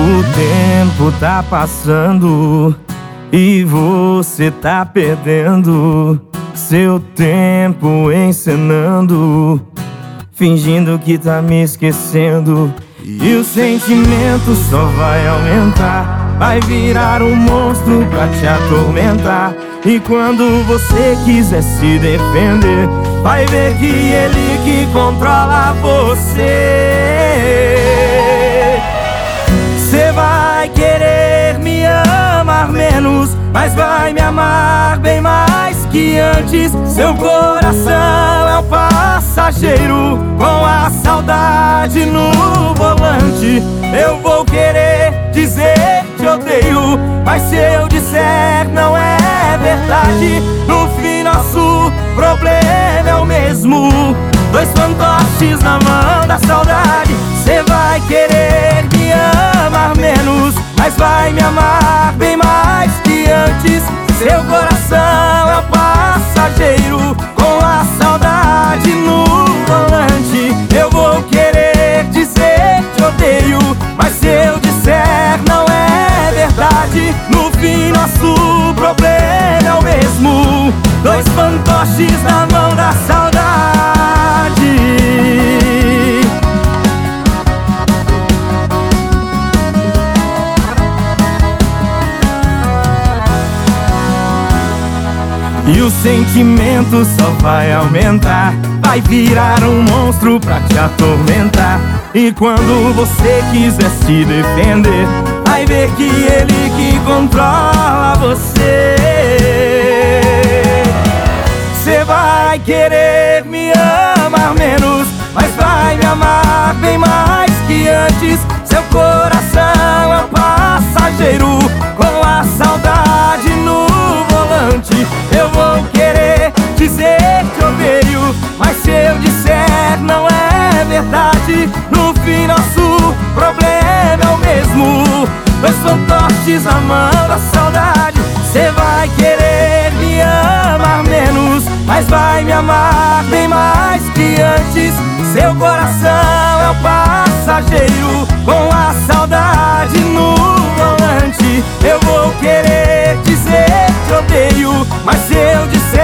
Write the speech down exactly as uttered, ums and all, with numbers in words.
O tempo tá passando e você tá perdendo seu tempo encenando, fingindo que tá me esquecendo. E o sentimento só vai aumentar, vai virar um monstro pra te atormentar. E quando você quiser se defender, vai ver que ele que controla você. Cê vai querer me amar menos, mas vai me amar bem mais que antes. Seu coração é um passageiro com a saudade no volante. Eu vou querer dizer te odeio, mas se eu disser não é verdade, no fim nosso problema é o mesmo. Dois fantoches na mão da saudade. Cê vai querer me amar menos, mas vai me amar bem mais que antes. Seu coração é um passageiro com a saudade no volante. Eu vou querer dizer te odeio, mas se eu disser não é verdade, no fim nosso problema é o mesmo. Dois fantoches na mão da saudade. E o sentimento só vai aumentar, vai virar um monstro pra te atormentar. E quando você quiser se defender, vai ver que ele que controla você. Cê vai querer me amar menos, mas vai me amar bem mais que antes. Seu coração é um passageiro com a saudade no volante. Eu vou querer dizer te odeio, mas se eu disser não é verdade, no fim nosso problema é o mesmo. Dois fantoches na mão da saudade. Cê vai querer me amar menos, mas vai me amar bem mais que antes. Seu coração é um passageiro com a saudade no volante. Eu vou querer dizer te odeio, mas se eu disser